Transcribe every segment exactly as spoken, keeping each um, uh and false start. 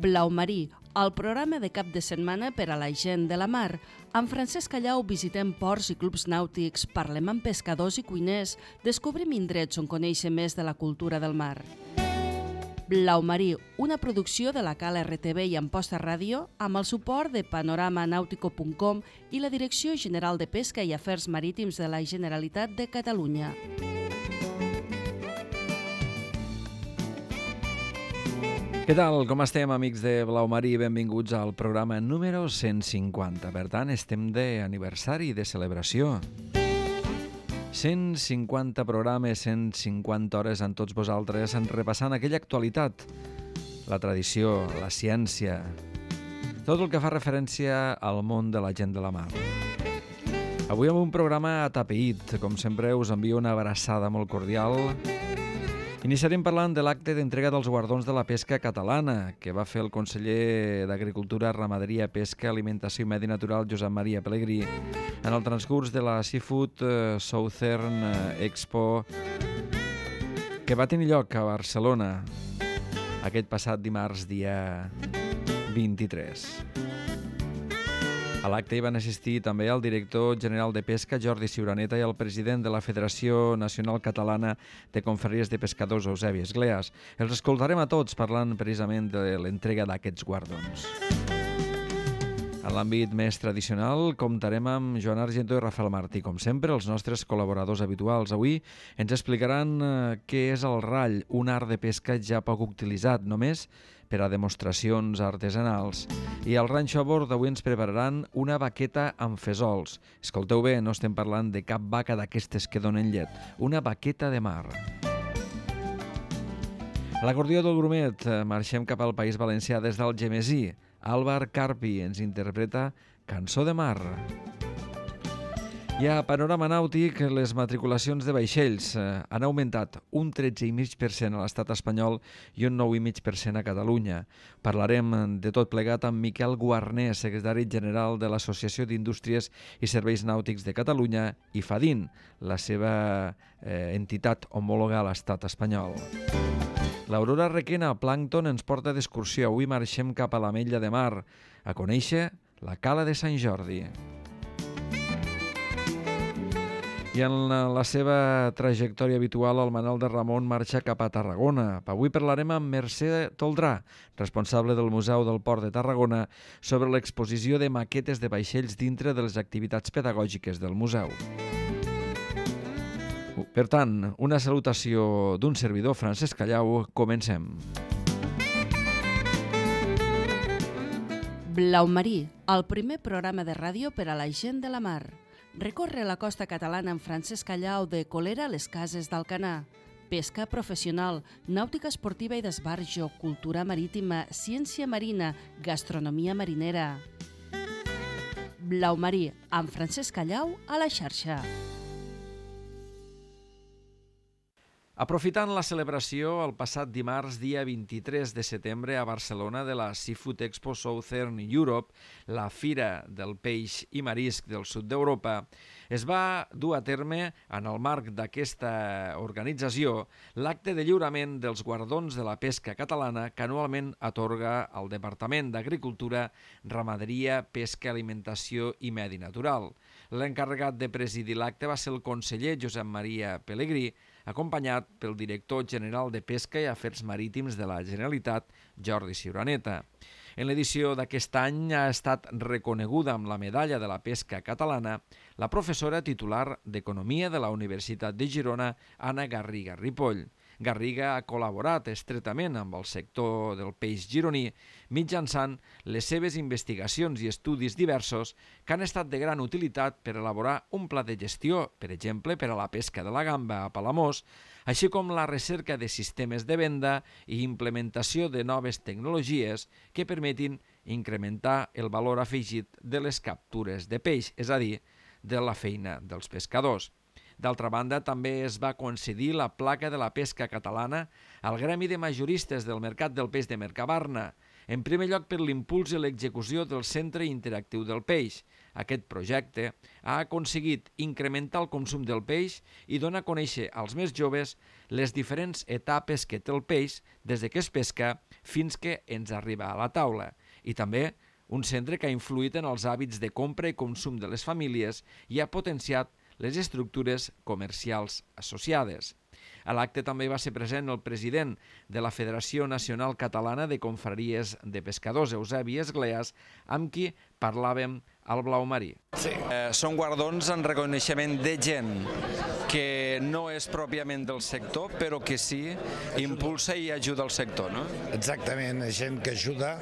Blau Marí, el programa de cap de setmana per a la gent de la mar. Amb Francesc Callau visitem ports i clubs nàutics, parlem amb pescadors i cuiners, descobrim indrets on conèixer més de la cultura del mar. Blau Marí, una producció de la Cala R T V i Amposta Ràdio amb el suport de panorama nautico punt com i la Direcció General de Pesca i Afers Marítims de la Generalitat de Catalunya. Què tal? Com estem, amics de Blau Marí? Benvinguts al programa número cent cinquanta. Per tant, estem d'aniversari, de celebració. cent cinquanta programes, cent cinquanta hores amb tots vosaltres, repassant aquella actualitat, la tradició, la ciència, tot el que fa referència al món de la gent de la mar. Avui amb un programa atapeït, com sempre us envio una abraçada molt cordial. Iniciarem parlant de l'acte d'entrega dels guardons de la pesca catalana que va fer el conseller d'Agricultura, Ramaderia, Pesca, Alimentació i Medi Natural, Josep Maria Pelegrí, en el transcurs de la Seafood Southern Expo que va tenir lloc a Barcelona aquest passat dimarts, dia vint-i-tres. A l'acte hi van assistir també el director general de Pesca, Jordi Ciuraneta, i el president de la Federació Nacional Catalana de Confraries de Pescadors, Eusebi Esgleas. Els escoltarem a tots parlant precisament de l'entrega d'aquests guardons. En l'àmbit més tradicional comptarem amb Joan Argento i Rafael Martí, com sempre, els nostres col·laboradors habituals. Avui ens explicaran què és el rall, un art de pesca ja poc utilitzat, només per a demostracions artesanals. I al Ranxo a bord d'avui ens prepararan una baqueta amb fesols. Escolteu bé, no estem parlant de cap vaca d'aquestes que donen llet, una baqueta de mar. A l'acordió del Grumet marxem cap al País Valencià des del Gemesí. Àlvar Carpi ens interpreta Cançó de mar. I a Panorama Nàutic, les matriculacions de vaixells han augmentat un tretze coma cinc per cent a l'estat espanyol i un nou coma cinc per cent a Catalunya. Parlarem de tot plegat amb Miquel Guarner, secretari general de l'Associació d'Indústries i Serveis Nàutics de Catalunya, i FADIN, la seva eh, entitat homòloga a l'estat espanyol. L'Aurora Requena, Plàncton, ens porta d'excursió. Avui marxem cap a l'Ametlla de Mar a conèixer la Cala de Sant Jordi. I en la seva trajectòria habitual, el Manel de Ramon marxa cap a Tarragona. Avui parlarem amb Mercè Toldrà, responsable del Museu del Port de Tarragona, sobre l'exposició de maquetes de vaixells dintre de les activitats pedagògiques del museu. Per tant, una salutació d'un servidor, Francesc Callau. Comencem. Blau Marí, el primer programa de ràdio per a la gent de la mar. Recorre la costa catalana amb Francesc Callau de Colera a les Cases d'Alcanar. Pesca professional, nàutica esportiva i d'esbarjo, cultura marítima, ciència marina, gastronomia marinera. Blau Marí, amb Francesc Callau a la xarxa. Aprofitant la celebració el passat dimarts, dia vint-i-tres de setembre, a Barcelona, de la Seafood Expo Southern Europe, la Fira del Peix i Marisc del sud d'Europa, es va dur a terme, en el marc d'aquesta organització, l'acte de lliurament dels guardons de la pesca catalana que anualment atorga el Departament d'Agricultura, Ramaderia, Pesca, Alimentació i Medi Natural. L'encarregat de presidir l'acte va ser el conseller Josep Maria Pelegrí, acompanyat pel director general de Pesca i Afers Marítims de la Generalitat, Jordi Ciuraneta. En l'edició d'aquest any ha estat reconeguda amb la medalla de la pesca catalana la professora titular d'Economia de la Universitat de Girona, Anna Garriga Ripoll. Garriga ha col·laborat estretament amb el sector del peix gironí mitjançant les seves investigacions i estudis diversos que han estat de gran utilitat per elaborar un pla de gestió, per exemple, per a la pesca de la gamba a Palamós, així com la recerca de sistemes de venda i implementació de noves tecnologies que permetin incrementar el valor afegit de les captures de peix, és a dir, de la feina dels pescadors. D'altra banda, també es va concedir la placa de la pesca catalana al Gremi de Majoristes del Mercat del Peix de Mercabarna En primer lloc, per l'impuls i l'execució del Centre Interactiu del Peix. Aquest projecte ha aconseguit incrementar el consum del peix i donar a conèixer als més joves les diferents etapes que té el peix des que es pesca fins que ens arriba a la taula. I també un centre que ha influït en els hàbits de compra i consum de les famílies i ha potenciat les estructures comercials associades. A l'acte també va ser present el president de la Federació Nacional Catalana de Confraries de Pescadors, Eusebi Esgleas, amb qui parlàvem al Blau Marí. Sí. Eh, són guardons en reconeixement de gent que no és pròpiament del sector, però que sí impulsa i ajuda el sector, no? Exactament, gent que ajuda.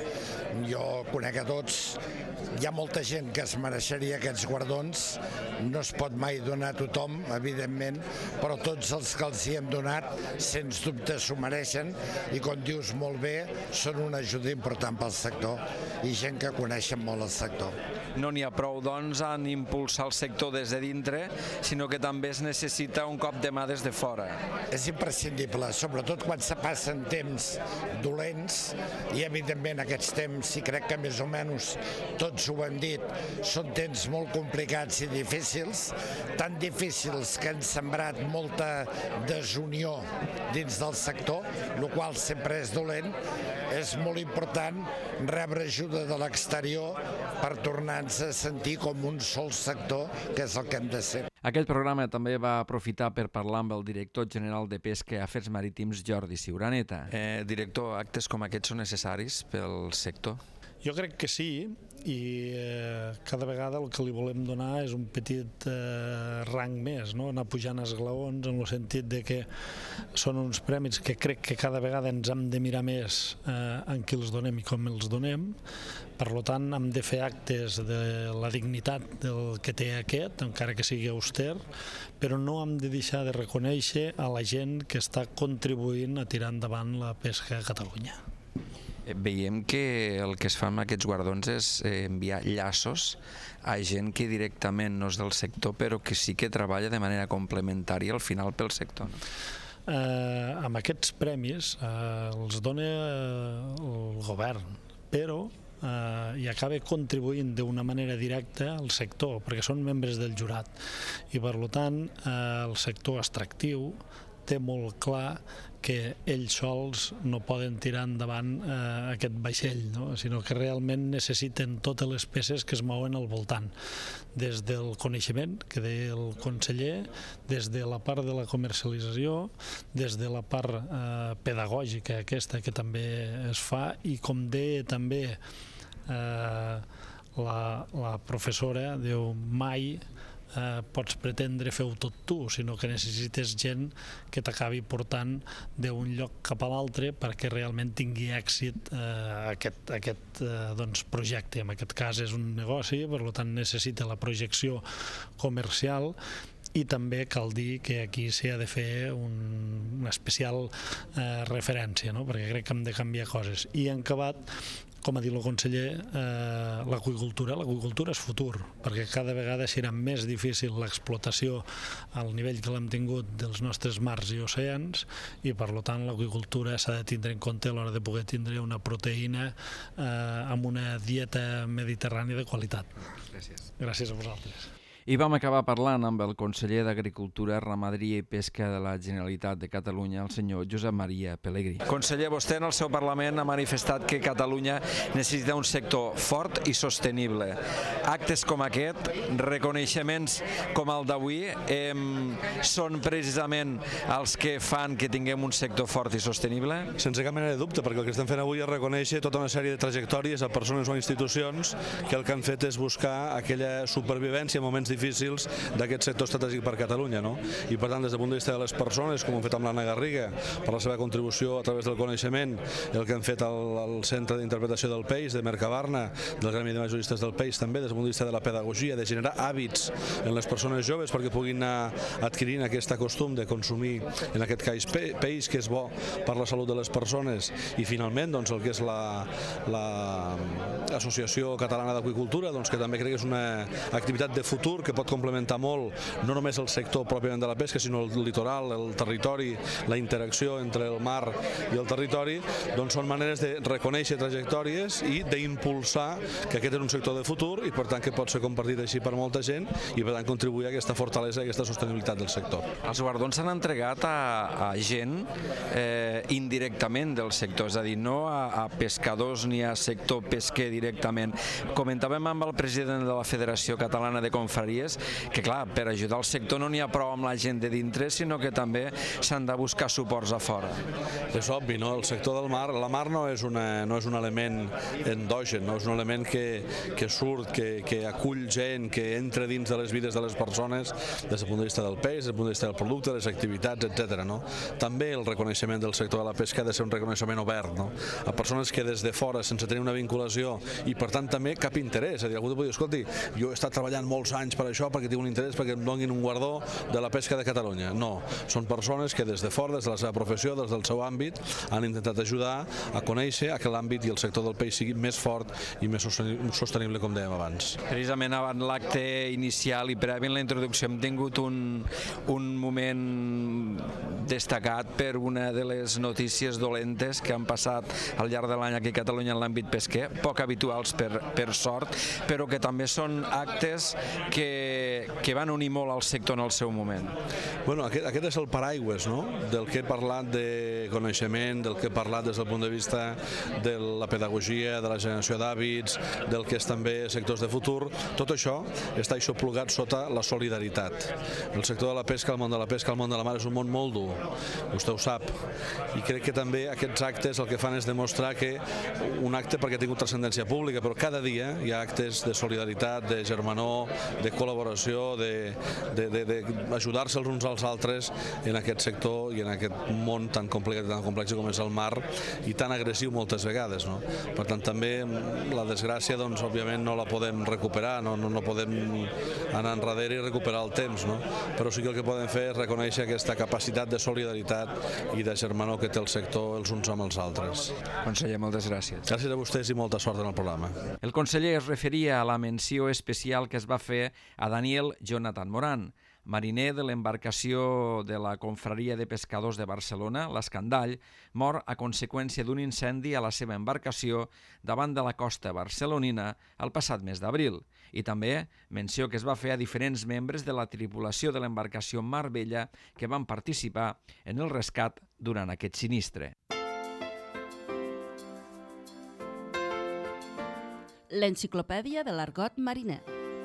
Jo conec a tots. Hi ha molta gent que es mereixeria aquests guardons. No es pot mai donar a tothom, evidentment, però tots els que els hi hem donat, sens dubte s'ho mereixen i, com dius molt bé, són una ajuda important pel sector i gent que coneixen molt el sector. No n'hi ha prou, doncs, en impulsar el sector des de dintre, sinó que també es necessita un cop de mà des de fora. És imprescindible, sobretot quan se passen temps dolents i, evidentment, aquests temps, i crec que més o menys tots ho hem dit, són temps molt complicats i difícils, tan difícils que han sembrat molta desunió dins del sector, el qual sempre és dolent. És molt important rebre ajuda de l'exterior per tornar-nos a sentir com un sol sector, que és el que hem de ser. Aquest programa també va aprofitar per parlar amb el director general de Pesca i Afers Marítims, Jordi Ciuraneta. Eh, director, actes com aquests són necessaris pel sector? Jo crec que sí, i eh, cada vegada el que li volem donar és un petit eh, rang més, no? Anar pujant esglaons en el sentit de que són uns premis que crec que cada vegada ens hem de mirar més eh, en qui els donem i com els donem. Per tant, hem de fer actes de la dignitat del que té aquest, encara que sigui auster, però no hem de deixar de reconèixer a la gent que està contribuint a tirar endavant la pesca a Catalunya. Veiem que el que es fa amb aquests guardons és enviar llaços a gent que directament no és del sector, però que sí que treballa de manera complementària al final pel sector. No? Eh, amb aquests premis eh, els dona el govern, però eh, i acaba contribuint d'una manera directa al sector, perquè són membres del jurat. I per tant, eh, el sector extractiu té molt clar que ells sols no poden tirar endavant eh, aquest vaixell, no? Sinó que realment necessiten totes les peces que es mouen al voltant, des del coneixement, que deia el conseller, des de la part de la comercialització, des de la part eh, pedagògica aquesta que també es fa, i com deia també eh, la, la professora, diu, mai Eh, pots pretendre fer-ho tot tu, sinó que necessites gent que t'acabi portant d'un lloc cap a l'altre perquè realment tingui èxit eh, aquest, aquest eh, doncs, projecte. En aquest cas és un negoci, per tant necessita la projecció comercial, i també cal dir que aquí s'hi ha de fer un, una especial eh, referència, no? Perquè crec que hem de canviar coses. I en acabat, com ha dit el conseller, eh, l'aqüicultura. L'aqüicultura és futur, perquè cada vegada serà més difícil l'explotació al nivell que l'hem tingut dels nostres mars i oceans, i per tant l'aqüicultura s'ha de tindre en compte a l'hora de poder tindre una proteïna eh, amb una dieta mediterrània de qualitat. Gràcies. Gràcies a vosaltres. I vam acabar parlant amb el conseller d'Agricultura, Ramaderia i Pesca de la Generalitat de Catalunya, el senyor Josep Maria Pelegrí. Conseller, vostè en el seu Parlament ha manifestat que Catalunya necessita un sector fort i sostenible. Actes com aquest, reconeixements com el d'avui, eh, són precisament els que fan que tinguem un sector fort i sostenible? Sense cap mena de dubte, perquè el que estem fent avui és reconèixer tota una sèrie de trajectòries a persones o institucions que el que han fet és buscar aquella supervivència en moments difícils d'aquest sector estratègic per Catalunya, no? I per tant, des del punt de vista de les persones, com hem fet amb l'Anna Garriga, per la seva contribució a través del coneixement, el que hem fet al, al Centre d'Interpretació del Peix, de Mercabarna, del Gremi de Majoristes del Peix, també des del punt de vista de la pedagogia, de generar hàbits en les persones joves perquè puguin anar adquirint aquest costum de consumir, en aquest cas, peix, que és bo per la salut de les persones, i finalment, doncs, el que és la, la Associació Catalana d'Aqüicultura, doncs, que també crec que és una activitat de futur futur, que pot complementar molt no només el sector pròpiament de la pesca, sinó el litoral, el territori, la interacció entre el mar i el territori, doncs són maneres de reconèixer trajectòries i d'impulsar que aquest és un sector de futur i per tant que pot ser compartit així per molta gent i per tant contribuir a aquesta fortalesa i aquesta sostenibilitat del sector. Els guardons s'han entregat a, a gent eh, indirectament del sector, és a dir, no a, a pescadors ni a sector pesquer directament. Comentàvem amb el president de la Federació Catalana de Confraries que, clar, per ajudar el sector no n'hi ha prou amb la gent de dintre, sinó que també s'han de buscar suports a fora. És obvi, no? El sector del mar, la mar no és, una, no és un element endogen, no és un element que, que surt, que, que acull gent, que entra dins de les vides de les persones des del punt de vista del peix, des del punt de vista del producte, les activitats, etcètera. No? També el reconeixement del sector de la pesca ha de ser un reconeixement obert, no? A persones que des de fora, sense tenir una vinculació i per tant també cap interès, és a dir, algú pot dir, escolti, jo he estat treballant molts anys per això, perquè tinc un interès, perquè em donin un guardó de la pesca de Catalunya. No, són persones que des de fora, des de la seva professió, des del seu àmbit, han intentat ajudar a conèixer que l'àmbit i el sector del peix sigui més fort i més sostenible, com dèiem abans. Precisament abans l'acte inicial i previ en la introducció hem tingut un, un moment destacat per una de les notícies dolentes que han passat al llarg de l'any aquí a Catalunya en l'àmbit pesquer, poc habituals per, per sort, però que també són actes que, que van unir molt al sector en el seu moment. Bueno, aquest, aquest és el paraigües, no? Del que he parlat de coneixement, del que he parlat des del punt de vista de la pedagogia, de la generació d'hàbits, del que és també sectors de futur. Tot això està aixoplugat sota la solidaritat. El sector de la pesca, el món de la pesca, el món de la mar és un món molt dur, vostè ho sap, i crec que també aquests actes el que fan és demostrar que un acte perquè ha tingut transcendència pública, però cada dia hi ha actes de solidaritat, de germanor, de col·laboració, d'ajudar-se els uns als altres en aquest sector i en aquest món tan complicat i tan complex com és el mar i tan agressiu moltes vegades. No? Per tant, també la desgràcia, doncs, òbviament no la podem recuperar, no, no, no podem anar enrere i recuperar el temps, no? Però sí que el que podem fer és reconèixer aquesta capacitat de solidaritat i de germanor que té el sector els uns amb els altres. Conseller, moltes gràcies. Gràcies a vostès i molta sort en el programa. El conseller es referia a la menció especial que es va fer a Daniel Jonathan Moran, mariner de l'embarcació de la Confraria de Pescadors de Barcelona, l'Escandall, mor a conseqüència d'un incendi a la seva embarcació davant de la costa barcelonina el passat mes d'abril. I també menció que es va fer a diferents membres de la tripulació de l'embarcació Marbella que van participar en el rescat durant aquest sinistre. L'enciclopèdia de l'argot mariner.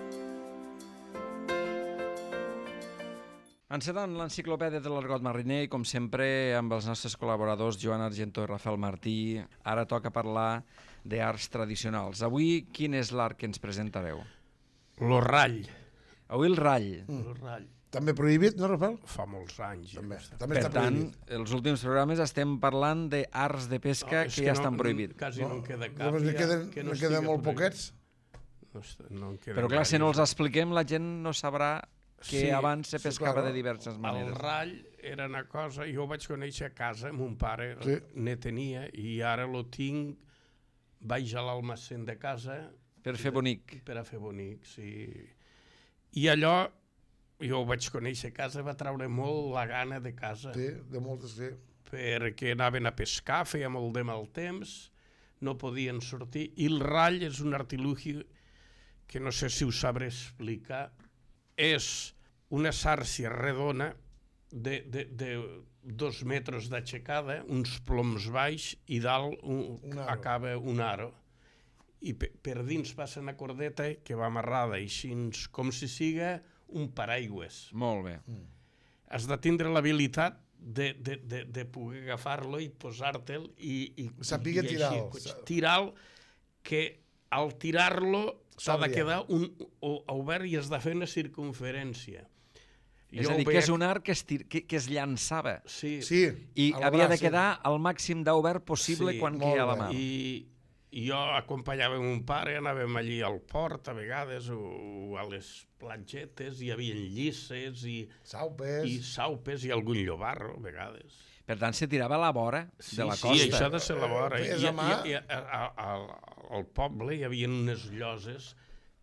Encetant l'enciclopèdia de l'argot mariner i, com sempre, amb els nostres col·laboradors Joan Argentó i Rafael Martí, ara toca parlar d'arts tradicionals. Avui, quin és l'art que ens presentareu? Lo rall. Avui el rall. Mm. Lo rall. També prohibit, no, Rafael? Fa molts anys. També, Ja també Per està tant, prohibit. els últims programes estem parlant d'arts de pesca No, és que ja no- estan prohibits. Quasi no, en queda cap. Llavors, ne ja, queden, que ne no queden estiga molt prohibit. poquets? No, est- no en queden Però clar, si no els gaires. expliquem, la gent no sabrà que Sí, abans se sí, pescava clar. de diverses El maneres. rall era una cosa... Jo ho vaig conèixer a casa, mon pare Sí. ne tenia, i ara lo tinc, vaig a l'almacén de casa... Per fer bonic. Per a fer bonic, sí. I allò, jo ho vaig conèixer a casa, va treure molt la gana de casa. Sí, de moltes, sí. Perquè anaven a pescar, feia molt de mal temps, no podien sortir, i el rall és un artilugi que no sé si ho sabré explicar, és una sàrcia redona de, de, de dos metres d'aixecada, uns ploms baix i dalt un, Un aro. acaba un aro. I per, per dins passa una cordeta que va amarrada així com si siga un paraigües. Molt bé. Has de tindre l'habilitat de, de, de, de poder agafar-lo i posar-te'l i, i, Sapiga i tirar-lo. tirar-lo, que al tirar-lo s'ha de S'obria. quedar un, o, obert i has de fer una circunferència. És Jo a dir, ho que és veia- un art que es, tir... que, que es llançava Sí, Sí, i a la havia de braça. quedar al màxim d'obert possible Sí, quan molt queia a la bé. mà. I, i jo acompanyava mon pare, anàvem allí al port a vegades o, o a les platgetes, hi havia llisses i, Saupes. i saupes i algun llobarro a vegades. Per tant, se tirava a la vora Sí, de la sí, costa. això ha de ser la vora. Eh, I, feies i, a mà? i, i a, a, a, al poble hi havia unes lloses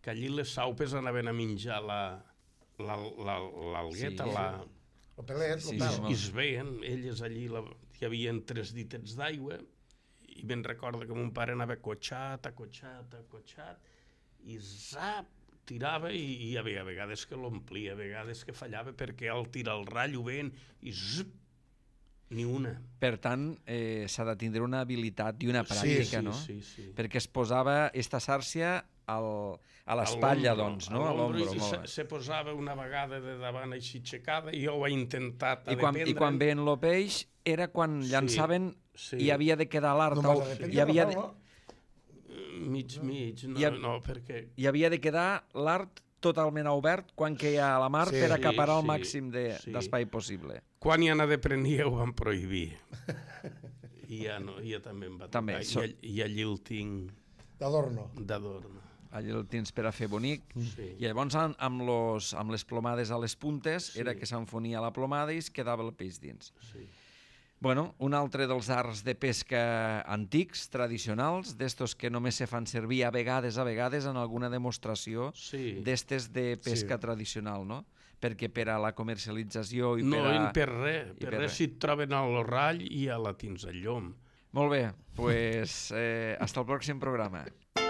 que allí les saupes anaven a menjar l'algueta, la, la, El pelet, Sí, el pèl. sí, i es veien, elles allí la, hi havia tres ditets d'aigua i me'n recordo que mon pare anava acotxat, acotxat, acotxat i zap, tirava i hi havia vegades que l'omplia, vegades que fallava perquè al tirar el ratll ho veien i zip, ni una. Per tant, eh, s'ha de tindre una habilitat i una Sí, pràctica, sí, no? sí, sí. Perquè es posava esta sàrcia al, a l'espatlla, l'ombro, doncs, no? a A l'ombro, l'ombro, i molt se, bé. se posava una vegada de davant així aixecada i jo ho he intentat I quan, I quan veien el peix era quan Sí, llançaven sí. i havia de quedar l'art. No m'has de dependre, Hi havia de, no? mig, mig, no, Hi ha- no, perquè hi havia de quedar l'art totalment obert quan queia a la mar Sí. per acaparar el Sí, màxim de- sí. d'espai possible. quan ja n'ha de prenia ho van prohibir. I ja, no, ja també em va tocar. També, I, so- all- I allí el tinc D'adorno. d'adorno. Allí el tens per a fer bonic. Sí. I llavors amb, amb, los, amb les plomades a les puntes Sí. era que s'enfonia la plomada i es quedava el peix dins. Sí. Bueno, un altre dels arts de pesca antics, tradicionals, d'estos que només se fan servir a vegades, a vegades, en alguna demostració Sí. d'estes de pesca Sí. tradicional, no? Perquè per a la comercialització i No, per a... i per res, i per per res res. si et troben al ratll i ja la tens al llom. Molt bé, pues, eh, hasta el pròxim programa.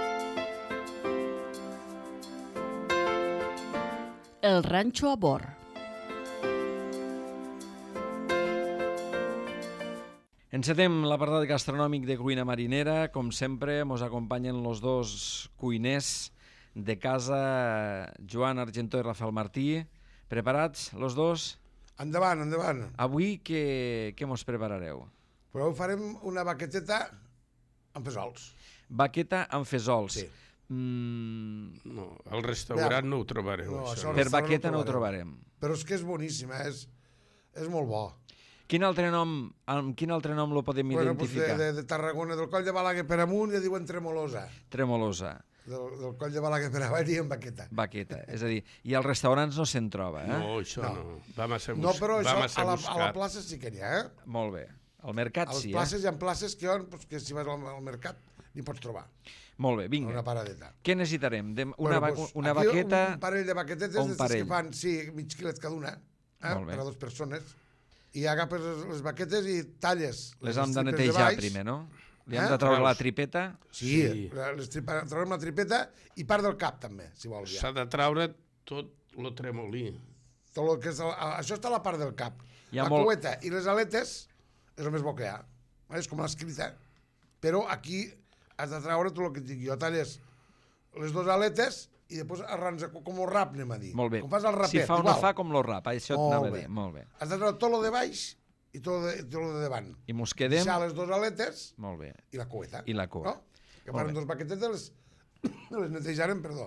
El ranxo a bord. Encetem l'apartat gastronòmic de cuina marinera. Com sempre, mos acompanyen els dos cuiners de casa, Joan Argentó i Rafael Martí. Preparats, los dos? Endavant, endavant. Avui què, què mos preparareu? Però avui farem una baqueteta amb fesols. Baqueta amb fesols. Sí. Mm, No, al restaurant no ho trobareu, No, això. això per restaurant baqueta no no ho trobarem. Però és que és boníssima, és, és molt bo. Quin altre nom, amb quin altre nom lo podem Bueno, doncs de, identificar? de, de Tarragona, del Coll de Balaguer per amunt, ja diuen tremolosa. Tremolosa, Del, del Coll de Balaguer per avall diuen baqueta. baqueta. És a dir, i als restaurants no se'n troba, eh? No, això no. No. Vam a ser, bus... No, però això vam a ser a la, a la buscat. plaça sí que n'hi ha, eh? Molt bé. Al mercat A les sí, places eh? hi ha places que, on, doncs, que si vas al, al mercat n'hi pots trobar. Molt bé, Una vinga. paradeta. Què necessitarem? De, una, Bueno, ba doncs, una aquí baqueta... Un parell de baquetetes, o un d'estes parell? que fan, sí, mig quilet cada una, eh? Molt bé. Per a dues persones. I agafes les, les baquetes i talles. Les hem de tripes netejar baix. primer, no? Li hem Eh? de treure la Veus? tripeta? Sí, Sí. les tripa, traurem la tripeta i part del cap també, si vols ja. S'ha de traure tot el tremolí. Tot el que és el, això està a la part del cap. Hi ha La molt- cueta i les aletes és el més bo que hi ha. És com l'escrita. Però aquí has de traure tot el que et dic jo. Talles les dues aletes i després arrans com el rap, anem a dir. Molt bé. Com fas el rapet, si fa o no igual. fa, com lo rap. Això Molt t'anava a bé. dir. Molt bé. Has de treure tot el de baix i tot el de, tot el de davant. I mos quedem... Deixar les dues aletes Molt bé. i la cueta. I la cua. No? Que Molt farem bé. dos baquetetes, les, les netejarem, perdó,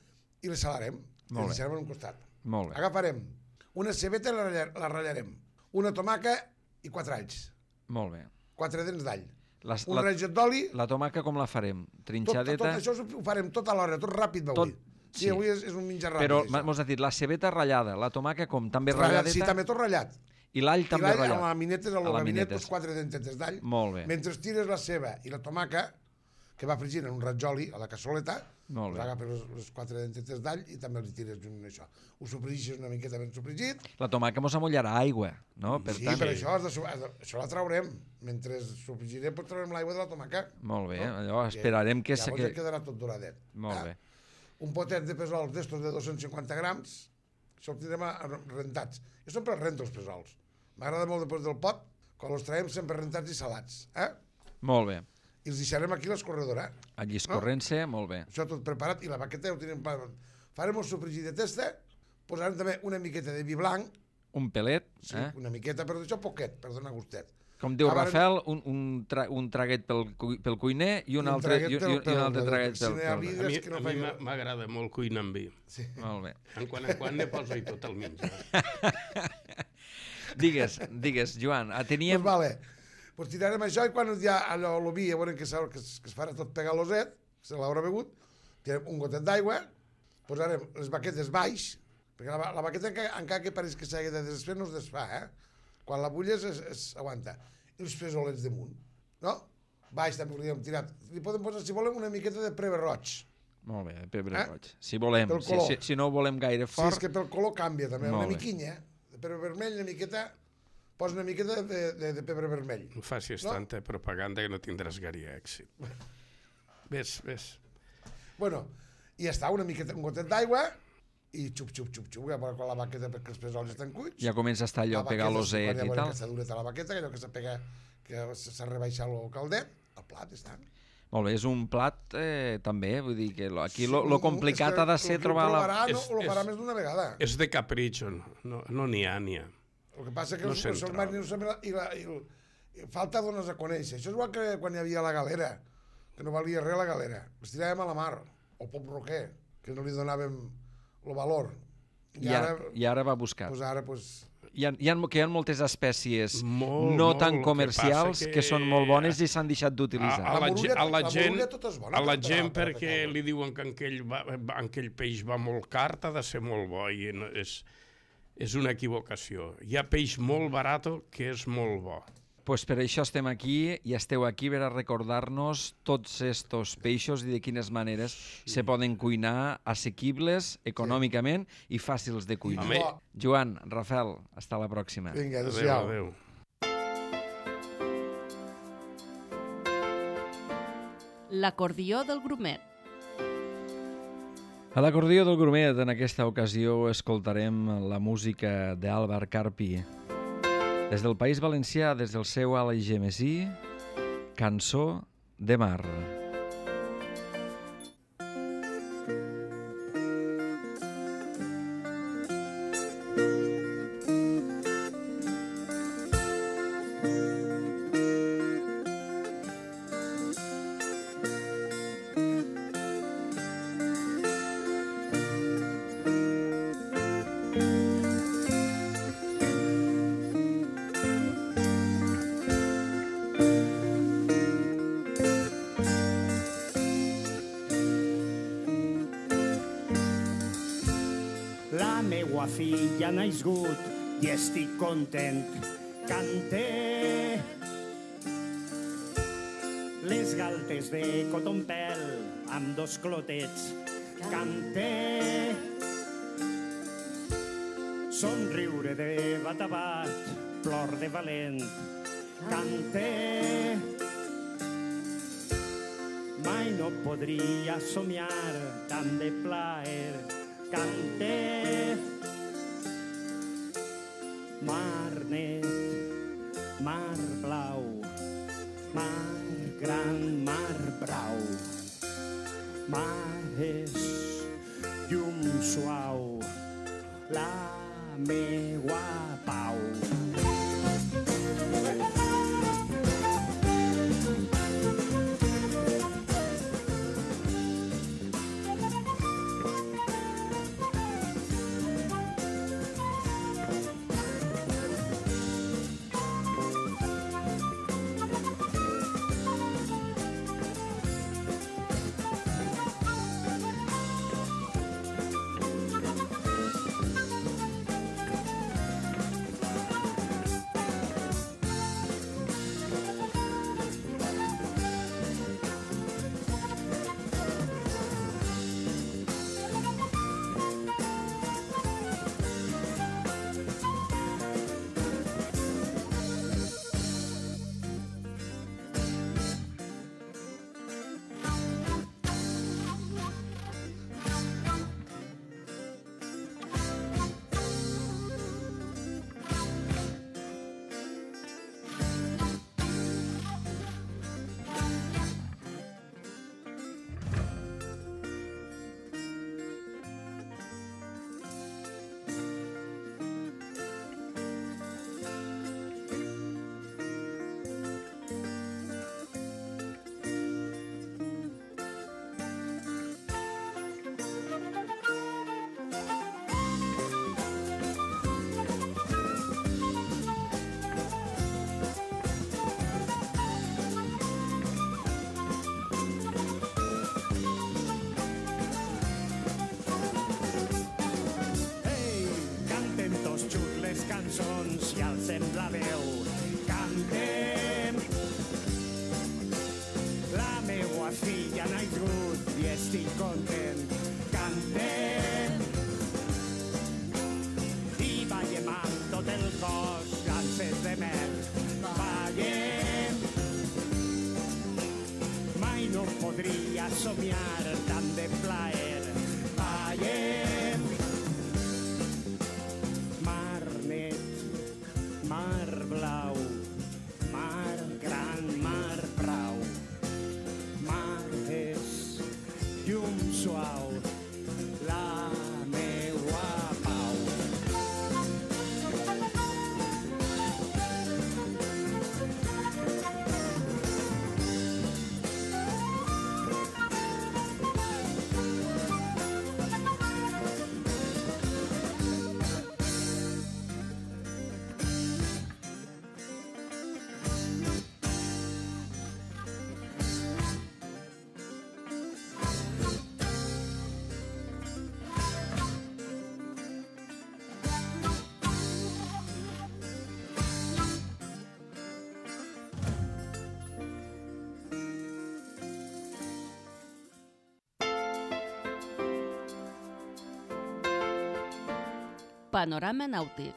i les salarem. Molt I bé. les deixarem en un costat. Molt bé. Agafarem una cebeta i la, ratllar, la ratllarem, una tomaca i quatre alls, Molt bé. quatre dents d'all, Les, un la, raget d'oli, la tomaca com la farem? tot, tot, Trinxadeta? tot això ho farem tot alhora, tot ràpid avui. Tot- sí, sí. avui és, és un menjar ràpid. Però això. mos has dit, la cebeta ratllada, la tomaca com? També Ratllat, ratlladeta? sí, també tot ratllat. I l'all I també l'all amb ratllat? laminetes, a A lo gabinet, laminetes. doncs quatre dentetes d'all. Molt bé. Mentre tires la ceba i la tomaca, que va fregint en un ratjoli a la cassoleta, Molt bé. doncs agafes les, les quatre dentetes d'all i també els tires junt amb això. Ho sofregixes una miqueta ben sofregit. La tomaca mos amollarà aigua, no? Per Sí, tant, per això, has de, so- has de, això la traurem. Mentre sofregirem, doncs traurem l'aigua de la tomaca. Molt bé, No? allò esperarem que... se Llavors que... ja quedarà tot doradet. Molt Ah, bé. Un potet de pesols d'estos de dos-cents cinquanta grams, això els tindrem a- a- rentats. Jo sempre rento els pesols. M'agrada molt després del pot, quan els traiem sempre rentats i salats. Eh? Molt bé. I els deixarem aquí a l'escorredora. Allí escorrent-se, molt bé. Això tot preparat i la baqueta ho tenim per... Farem un sofregit de testa, posarem també una miqueta de vi blanc, Un pelet, sí, eh? una miqueta, però d'això poquet, per donar gustet. Com diu Abans- Rafael, un, un, tra un traguet pel, cu- pel cuiner i un, un altre, traguet i, pel- i, i un altre pel- traguet si pel... no hi ha pel... vi- A mi, És que no a mi faig- m'a- m'agrada molt cuinar amb vi. Sí. Molt bé. En quan en quan ne poso-hi tot el menjar. Digues, digues, Joan, ah, Pues teníem... vale. Pues tirarem això i quan ja allò, el vi, ja veurem que, s'ha- que, es, que es farà tot pegaloset, se l'haurà begut, tirarem un gotet d'aigua, posarem les baquetes baix, perquè la, la baqueta encara, encara que pareix que s'hagi de desfer no es desfà, eh? Quan la bulles es, es aguanta. I els fesolets damunt, no? Baix també li hem tirat. Li podem posar, si volem, una miqueta de preve roig. Molt bé, pebre Eh? roig. Si volem, Pel si, color. si, si no ho volem gaire Sí, fort... és que pel color canvia també, Molt una bé. miquinha, de pebre vermell, una miqueta, posa una miqueta de, de, de pebre vermell. No facis No? tanta propaganda que no tindràs gaire èxit. Ves, ves. Bueno, i ja està, una miqueta, un gotet d'aigua, i xup, xup, xup, xup, ja quan la baqueta, perquè els pesols estan cuits. Ja comença a estar allò, La pegar baqueta, l'oset quan ja i veurem tal. que s'ha duret a la baqueta, allò que s'ha pegat, que s'ha rebaixat el caldet, el plat està. Molt bé, és un plat eh, també, vull dir que lo, aquí lo, Sí, lo no, complicat és que ha de ser el que trobar ho la... provarà, no, És- ho farà és- més d'una vegada. És de capritxo, no n'hi no n'hi ha, n'hi ha. El que passa que No els, se'n els troba. mariners no i, la, i, el, i falta donar-nos a conèixer. Això és igual que quan hi havia la galera, que no valia res la galera. Les tiràvem a la mar, o pop roquer, que no li donàvem el valor. I ara, I ara va buscar. Pues ara, pues, Hi ha, hi ha, que hi ha moltes espècies Molt, no molt, tan el que comercials passa que... que- que són molt bones i s'han deixat A, d'utilitzar. a, la, La ge- morulla- a la la gent, morulla tot és bona, a la tot gent per la- per perquè la li diuen que aquell, va, aquell peix va molt car, ha de ser molt bo, i no, és, és una equivocació. Hi ha peix molt barat que és molt bo. Pues per això estem aquí i esteu aquí per a recordar-nos tots estos peixos i de quines maneres sí. se poden cuinar assequibles econòmicament sí. i fàcils de cuinar. Home. Joan, Rafael, hasta la pròxima. vinga, Adéu, adéu-siau. adéu. L'acordió del grumet. A l'acordió del grumet, en aquesta ocasió, escoltarem la música d'Àlvar Carpi. Des del País Valencià, des del seu Algemesí, Cançó de mar. La meua filla ha nascut i estic content. Canté les galtes de cotonpel amb dos clotets. Canté somriure de bat a bat, plor de valent. Canté mai no podria somiar tant de plaer. Canté mar net, mar blau, mar gran, mar brau, mares, llum suau, la meua pau. somiar tant de plaer. Ayer, mar net, mar blau, mar gran, mar brau, mar és llum suau, la meua pau. Panorama nàutic.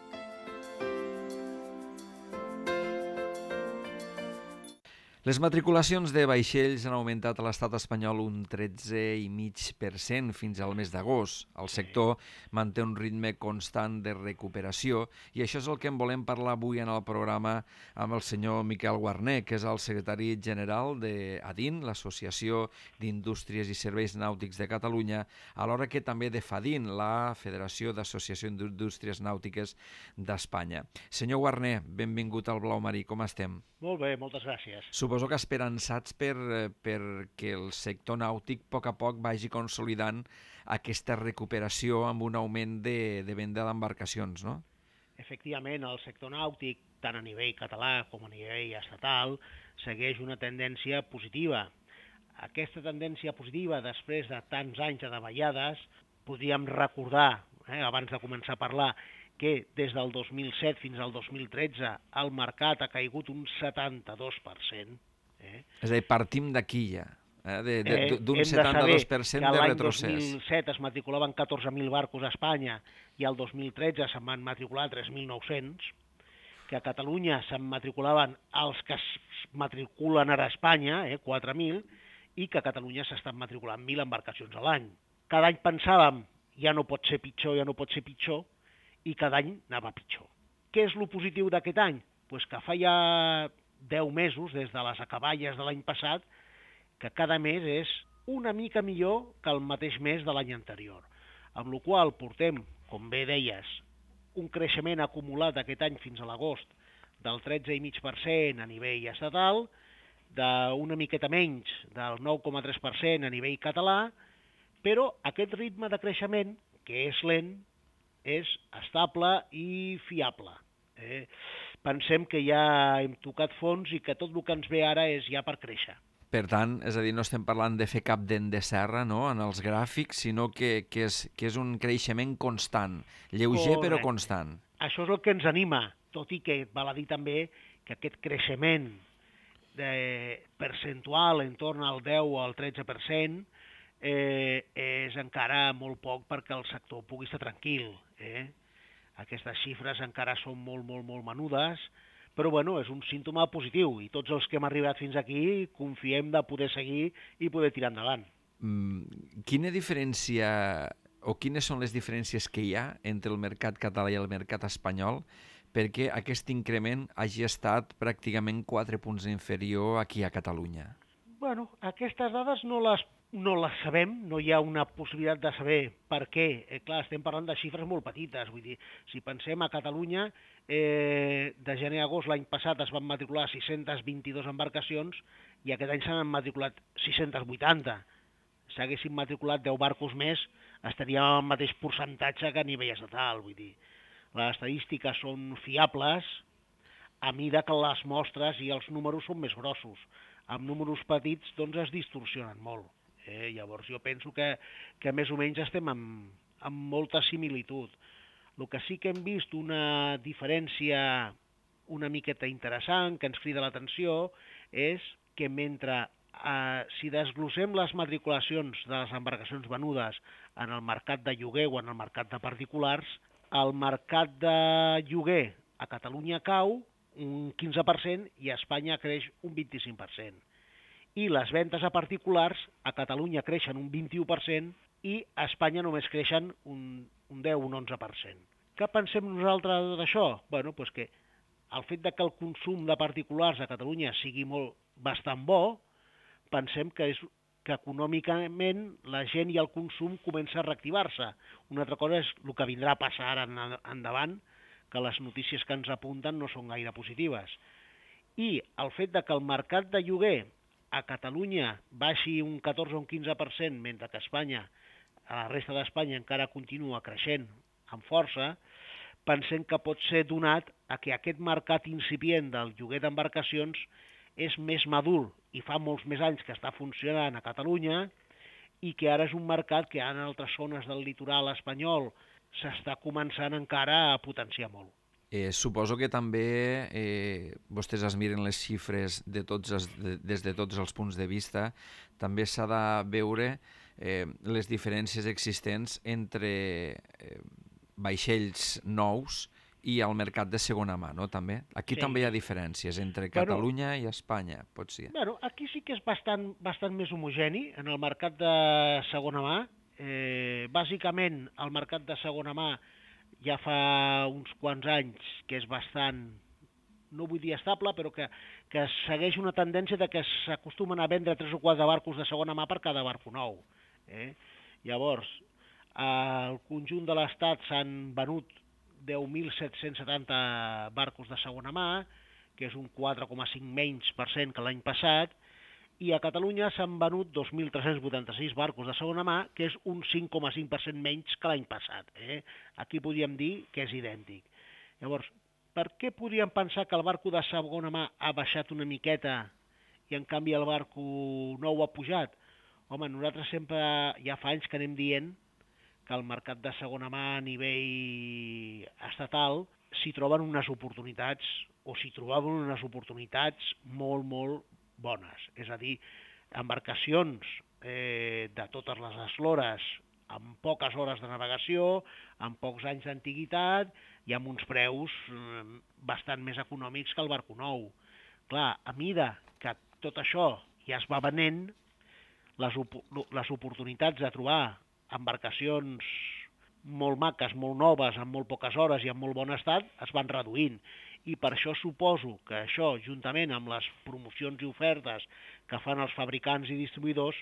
Les matriculacions de vaixells han augmentat a l'estat espanyol un tretze coma cinc per cent fins al mes d'agost. El sector manté un ritme constant de recuperació i això és el que en volem parlar avui en el programa amb el senyor Miquel Guarner, que és el secretari general d'A D I N, l'Associació d'Indústries i Serveis Nàutics de Catalunya, alhora que també de F A D I N, la Federació d'Associacions d'Indústries Nàutiques d'Espanya. Senyor Guarner, benvingut al Blau Marí, com estem? Molt bé, moltes gràcies. Suposo que esperançats per, per que el sector nàutic a poc a poc vagi consolidant aquesta recuperació amb un augment de, de venda d'embarcacions, no? Efectivament, el sector nàutic, tant a nivell català com a nivell estatal, segueix una tendència positiva. Aquesta tendència positiva, després de tants anys de davallades, podríem recordar, eh, abans de començar a parlar, que des del dos mil set fins al dos mil tretze el mercat ha caigut un setanta-dos per cent. Eh? És a dir, partim d'aquí ja, eh? d'un setanta-dos per cent de retrocés. L'any dos mil set es matriculaven catorze mil barcos a Espanya i el dos mil tretze se'n van matricular tres mil nou-cents, que a Catalunya se'n matriculaven els que es matriculen ara a Espanya, eh, quatre mil, i que a Catalunya s'estan matriculant mil embarcacions a l'any. Cada any pensàvem, ja no pot ser pitjor, ja no pot ser pitjor, i cada any anava pitjor. Què és el positiu d'aquest any? Pues que fa ja deu mesos, des de les acaballes de l'any passat, que cada mes és una mica millor que el mateix mes de l'any anterior. Amb la qual portem, com bé deies, un creixement acumulat aquest any fins a l'agost del tretze coma cinc per cent a nivell estatal, d'una miqueta menys del nou coma tres per cent a nivell català, però aquest ritme de creixement, que és lent, és estable i fiable. Eh? Pensem que ja hem tocat fons i que tot el que ens ve ara és ja per créixer. Per tant, és a dir, no estem parlant de fer cap dent de serra, no?, en els gràfics, sinó que, que, és, que és un creixement constant, lleuger però constant. Això és el que ens anima, tot i que val a dir també que aquest creixement de percentual en torn al deu o al tretze per cent eh, és encara molt poc perquè el sector pugui estar tranquil. Eh? Aquestes xifres encara són molt, molt, molt menudes, però bueno, és un símptoma positiu i tots els que hem arribat fins aquí confiem de poder seguir i poder tirar endavant. Mm, quina diferència o quines són les diferències que hi ha entre el mercat català i el mercat espanyol perquè aquest increment hagi estat pràcticament quatre punts inferior aquí a Catalunya? Bueno, aquestes dades no les No les sabem, no hi ha una possibilitat de saber per què. Eh, clar, estem parlant de xifres molt petites, vull dir, si pensem a Catalunya, eh, de gener a agost l'any passat es van matricular sis-centes vint-i-dues embarcacions i aquest any s'han matriculat sis-centes vuitanta. Si haguéssim matriculat deu barcos més, estaríem al mateix percentatge que a nivell estatal, vull dir. Les estadístiques són fiables a mida que les mostres i els números són més grossos. Amb números petits, doncs, es distorsionen molt. Eh, llavors jo penso que, que més o menys estem amb, amb molta similitud. El que sí que hem vist una diferència una miqueta interessant, que ens crida l'atenció, és que mentre eh, si desglossem les matriculacions de les embarcacions venudes en el mercat de lloguer o en el mercat de particulars, el mercat de lloguer a Catalunya cau un quinze per cent i a Espanya creix un vint-i-cinc per cent. i les ventes a particulars a Catalunya creixen un vint-i-u per cent i a Espanya només creixen un, un deu, un onze per cent. Què pensem nosaltres d'això? Bueno, doncs que el fet de que el consum de particulars a Catalunya sigui molt, bastant bo, pensem que, és, que econòmicament la gent i el consum comença a reactivar-se. Una altra cosa és el que vindrà a passar ara endavant, que les notícies que ens apunten no són gaire positives. I el fet de que el mercat de lloguer a Catalunya baixi un catorze o un quinze per cent, mentre que a Espanya, a la resta d'Espanya encara continua creixent amb força, pensem que pot ser donat a que aquest mercat incipient del lloguer d'embarcacions és més madur i fa molts més anys que està funcionant a Catalunya i que ara és un mercat que en altres zones del litoral espanyol s'està començant encara a potenciar molt. Eh, suposo que també eh, vostès es miren les xifres de tots els, de, des de tots els punts de vista. També s'ha de veure eh, les diferències existents entre eh, vaixells nous i el mercat de segona mà, no? També. Aquí sí. També hi ha diferències entre Catalunya bueno, i Espanya, potser. Bueno, aquí sí que és bastant, bastant més homogeni en el mercat de segona mà. Eh, bàsicament, el mercat de segona mà ja fa uns quants anys que és bastant, no vull dir estable, però que, que segueix una tendència de que s'acostumen a vendre tres o quatre barcos de segona mà per cada barco nou. Eh? Llavors, al conjunt de l'Estat s'han venut deu mil set-cents setanta barcos de segona mà, que és un quatre coma cinc menys per cent que l'any passat, i a Catalunya s'han venut dos mil tres-cents vuitanta-sis barcos de segona mà, que és un cinc coma cinc per cent menys que l'any passat. Eh? Aquí podríem dir que és idèntic. Llavors, per què podríem pensar que el barco de segona mà ha baixat una miqueta i en canvi el barco nou ha pujat? Home, nosaltres sempre, ja fa anys que anem dient que el mercat de segona mà a nivell estatal s'hi troben unes oportunitats o s'hi trobaven unes oportunitats molt, molt bones. És a dir, embarcacions eh, de totes les eslores amb poques hores de navegació, amb pocs anys d'antiguitat i amb uns preus eh, bastant més econòmics que el barco nou. Clar, a mida que tot això ja es va venent, les, op les oportunitats de trobar embarcacions molt maques, molt noves, amb molt poques hores i en molt bon estat, es van reduint. I per això suposo que això, juntament amb les promocions i ofertes que fan els fabricants i distribuïdors,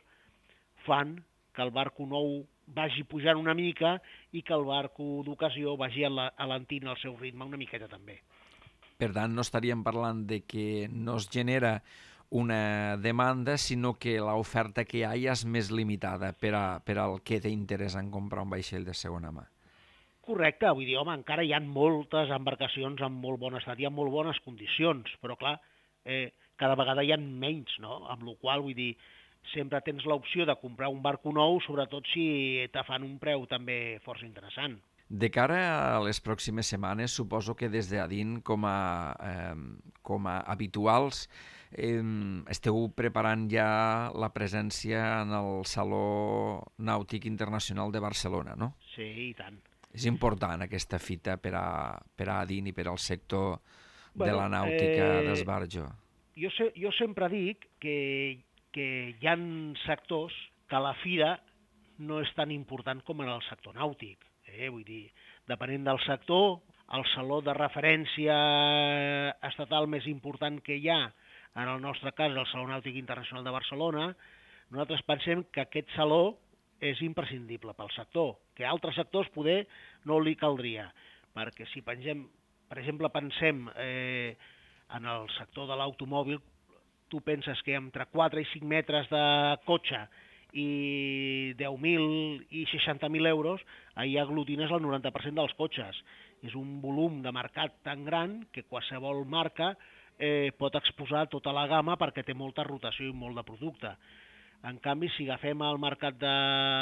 fan que el barco nou vagi pujant una mica i que el barco d'ocasió vagi alentint el seu ritme una miqueta també. Per tant, no estaríem parlant de que no es genera una demanda, sinó que l'oferta que hi ha ja és més limitada per, a, per al que té interès en comprar un vaixell de segona mà. Correcte, vull dir, home, encara hi ha moltes embarcacions en molt bon estat i en molt bones condicions, però clar, eh, cada vegada hi ha menys, no? Amb la qual, vull dir, sempre tens l'opció de comprar un barco nou, sobretot si te fan un preu també força interessant. De cara a les pròximes setmanes, suposo que des d'Adin, com a, eh, com a habituals, eh, esteu preparant ja la presència en el Saló Nàutic Internacional de Barcelona, no? Sí, i tant. És important aquesta fita per a, per a Adin i per al sector bueno, de la nàutica eh, d'esbarjo. Jo, se, jo sempre dic que, que hi ha sectors que a la fira no és tan important com en el sector nàutic. Eh, vull dir, depenent del sector, el saló de referència estatal més important que hi ha, en el nostre cas, el Saló Nàutic Internacional de Barcelona, nosaltres pensem que aquest saló és imprescindible pel sector, que altres sectors poder no li caldria, perquè si pensem, per exemple, pensem eh, en el sector de l'automòbil, tu penses que entre quatre i cinc metres de cotxe i deu mil i seixanta mil euros, ahir aglutines el noranta per cent dels cotxes. És un volum de mercat tan gran que qualsevol marca eh, pot exposar tota la gamma perquè té molta rotació i molt de producte. En canvi, si agafem el mercat de,